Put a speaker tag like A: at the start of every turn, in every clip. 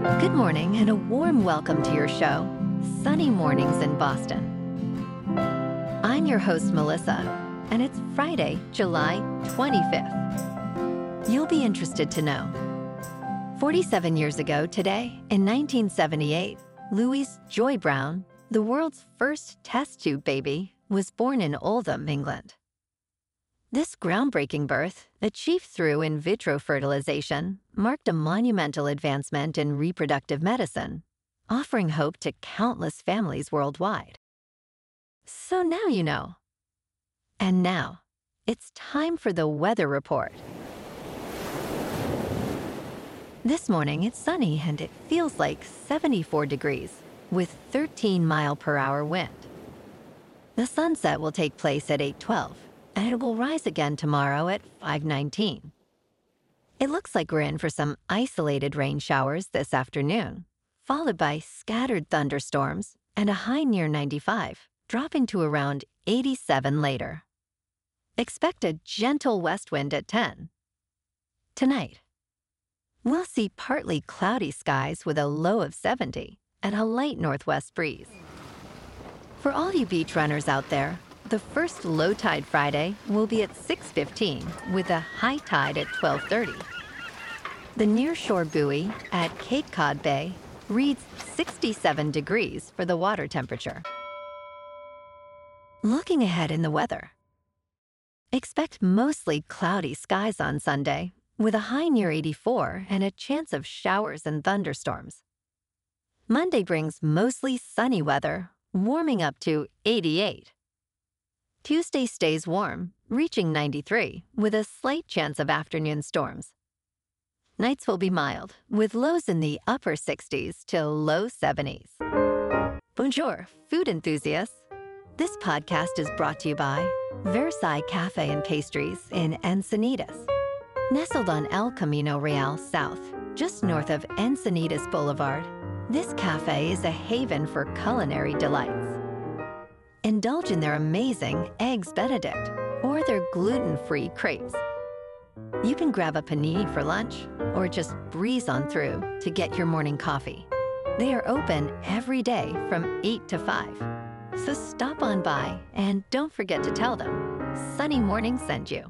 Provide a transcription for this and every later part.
A: Good morning and a warm welcome to your show, Sunny Mornings in Boston. I'm your host, Melissa, and it's Friday, July 25th. You'll be interested to know. 47 years ago today, in 1978, Louise Joy Brown, the world's first test tube baby, was born in Oldham, England. This groundbreaking birth, achieved through in vitro fertilization, marked a monumental advancement in reproductive medicine, offering hope to countless families worldwide. So now you know. And now, it's time for the weather report. This morning, it's sunny and it feels like 74 degrees, with 13-mile-per-hour wind. The sunset will take place at 8:12. And it will rise again tomorrow at 5:19. It looks like we're in for some isolated rain showers this afternoon, followed by scattered thunderstorms and a high near 95, dropping to around 87 later. Expect a gentle west wind at 10. Tonight, we'll see partly cloudy skies with a low of 70 and a light northwest breeze. For all you beach runners out there, the first low tide Friday will be at 6:15 with a high tide at 12:30. The nearshore buoy at Cape Cod Bay reads 67 degrees for the water temperature. Looking ahead in the weather. Expect mostly cloudy skies on Sunday with a high near 84 and a chance of showers and thunderstorms. Monday brings mostly sunny weather, warming up to 88. Tuesday stays warm, reaching 93, with a slight chance of afternoon storms. Nights will be mild, with lows in the upper 60s till low 70s. Bonjour, food enthusiasts. This podcast is brought to you by Versailles Cafe and Pastries in Encinitas. Nestled on El Camino Real South, just north of Encinitas Boulevard, this cafe is a haven for culinary delights. Indulge in their amazing Eggs Benedict or their gluten-free crepes. You can grab a panini for lunch or just breeze on through to get your morning coffee. They are open every day from 8 to 5. So stop on by and don't forget to tell them Sunny Morning sent you.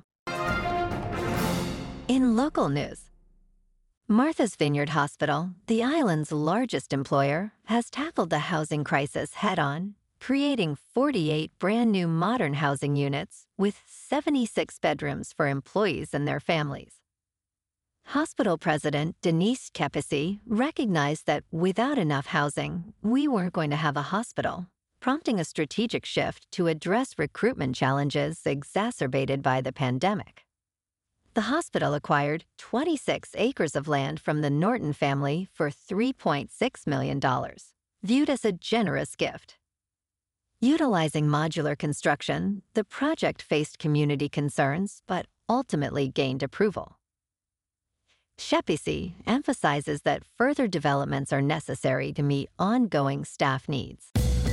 A: In local news, Martha's Vineyard Hospital, the island's largest employer, has tackled the housing crisis head-on, creating 48 brand-new modern housing units with 76 bedrooms for employees and their families. Hospital President Denise Kepisi recognized that without enough housing, we weren't going to have a hospital, prompting a strategic shift to address recruitment challenges exacerbated by the pandemic. The hospital acquired 26 acres of land from the Norton family for $3.6 million, viewed as a generous gift. Utilizing modular construction, the project faced community concerns but ultimately gained approval. Kepisi emphasizes that further developments are necessary to meet ongoing staff needs.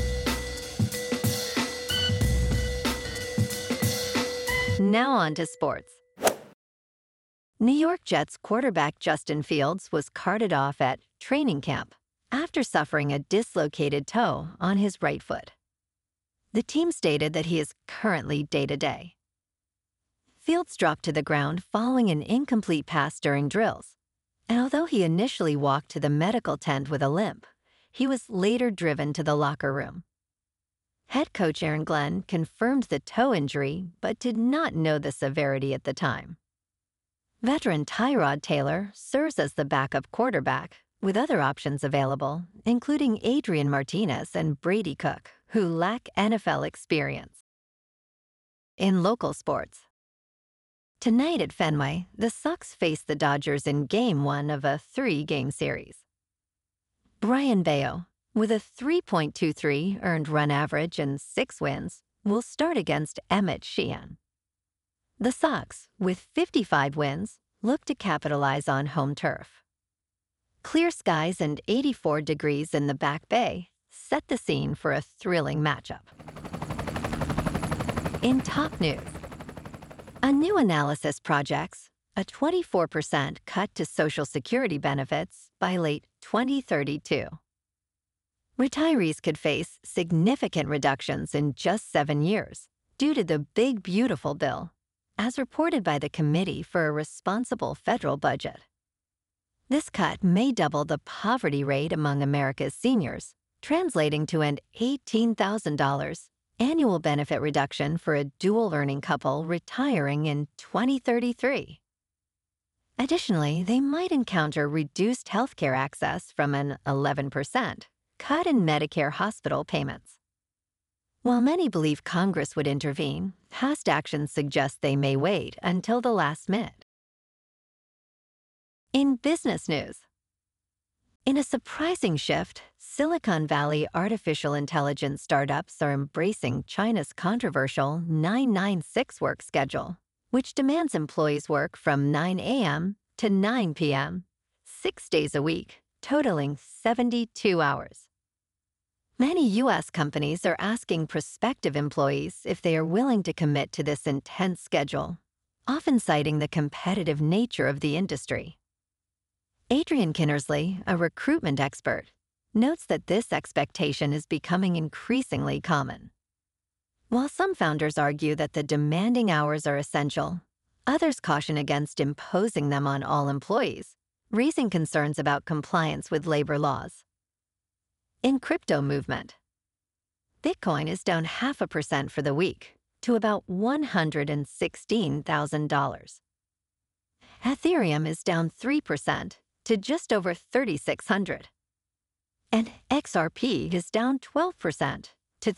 A: Now on to sports. New York Jets quarterback Justin Fields was carted off at training camp after suffering a dislocated toe on his right foot. The team stated that he is currently day-to-day. Fields dropped to the ground following an incomplete pass during drills, and although he initially walked to the medical tent with a limp, he was later driven to the locker room. Head coach Aaron Glenn confirmed the toe injury but did not know the severity at the time. Veteran Tyrod Taylor serves as the backup quarterback, with other options available, including Adrian Martinez and Brady Cook, who lack NFL experience. In local sports. Tonight at Fenway, the Sox face the Dodgers in Game 1 of a 3-game series. Brian Bayo, with a 3.23 earned run average and 6 wins, will start against Emmett Sheehan. The Sox, with 55 wins, look to capitalize on home turf. Clear skies and 84 degrees in the Back Bay set the scene for a thrilling matchup. In top news, a new analysis projects a 24% cut to Social Security benefits by late 2032. Retirees could face significant reductions in just 7 years due to the Big Beautiful Bill, as reported by the Committee for a Responsible Federal Budget. This cut may double the poverty rate among America's seniors, translating to an $18,000 annual benefit reduction for a dual-earning couple retiring in 2033. Additionally, they might encounter reduced healthcare access from an 11% cut in Medicare hospital payments. While many believe Congress would intervene, past actions suggest they may wait until the last minute. In business news, in a surprising shift, Silicon Valley artificial intelligence startups are embracing China's controversial 996 work schedule, which demands employees work from 9 a.m. to 9 p.m., 6 days a week, totaling 72 hours. Many U.S. companies are asking prospective employees if they are willing to commit to this intense schedule, often citing the competitive nature of the industry. Adrian Kinnersley, a recruitment expert, notes that this expectation is becoming increasingly common. While some founders argue that the demanding hours are essential, others caution against imposing them on all employees, raising concerns about compliance with labor laws. In crypto movement, Bitcoin is down 0.5% for the week to about $116,000. Ethereum is down 3% to just over 3,600. And XRP is down 12% to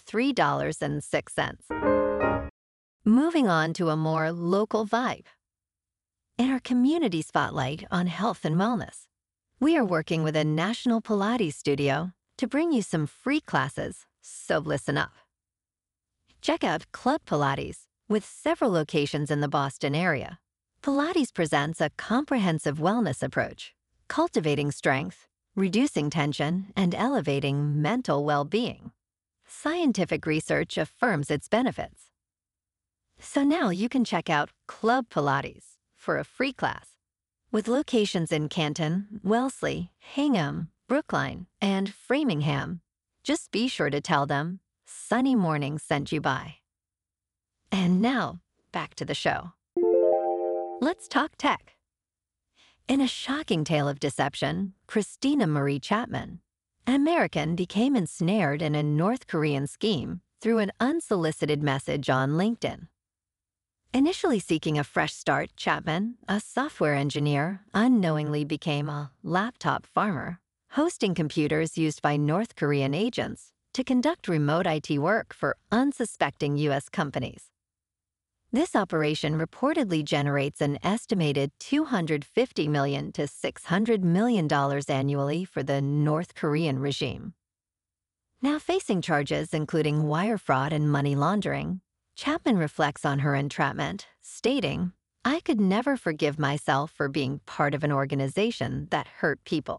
A: $3.06. Moving on to a more local vibe. In our community spotlight on health and wellness, we are working with a national Pilates studio to bring you some free classes, so listen up. Check out Club Pilates, with several locations in the Boston area. Pilates presents a comprehensive wellness approach, cultivating strength, reducing tension, and elevating mental well-being. Scientific research affirms its benefits. So now you can check out Club Pilates for a free class. With locations in Canton, Wellesley, Hingham, Brookline, and Framingham, just be sure to tell them Sunny Morning sent you by. And now, back to the show. Let's talk tech. In a shocking tale of deception, Christina Marie Chapman, an American, became ensnared in a North Korean scheme through an unsolicited message on LinkedIn. Initially seeking a fresh start, Chapman, a software engineer, unknowingly became a laptop farmer, hosting computers used by North Korean agents to conduct remote IT work for unsuspecting U.S. companies. This operation reportedly generates an estimated $250 million to $600 million annually for the North Korean regime. Now facing charges including wire fraud and money laundering, Chapman reflects on her entrapment, stating, "I could never forgive myself for being part of an organization that hurt people."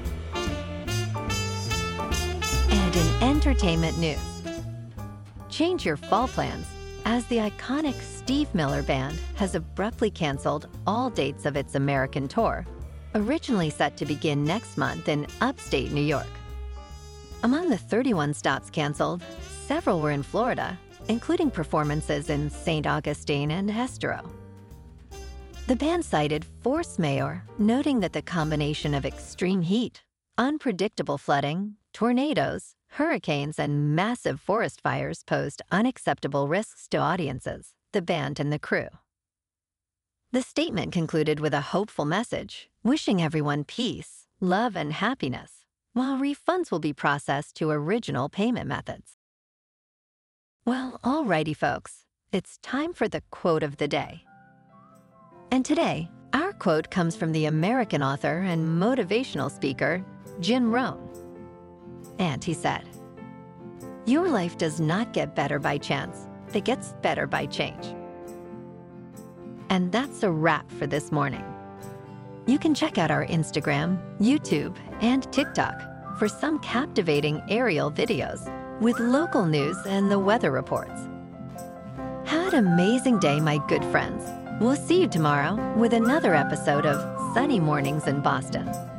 A: And in entertainment news, change your fall plans, as the iconic Steve Miller Band has abruptly canceled all dates of its American tour, originally set to begin next month in upstate New York. Among the 31 stops canceled, several were in Florida, including performances in St. Augustine and Estero. The band cited force majeure, noting that the combination of extreme heat, unpredictable flooding, tornadoes, hurricanes, and massive forest fires posed unacceptable risks to audiences, the band, and the crew. The statement concluded with a hopeful message, wishing everyone peace, love, and happiness, while refunds will be processed to original payment methods. Well, alrighty, folks, it's time for the quote of the day. And today, our quote comes from the American author and motivational speaker, Jim Rohn. And he said, "Your life does not get better by chance. It gets better by change." And that's a wrap for this morning. You can check out our Instagram, YouTube, and TikTok for some captivating aerial videos with local news and the weather reports. Have an amazing day, my good friends. We'll see you tomorrow with another episode of Sunny Mornings in Boston.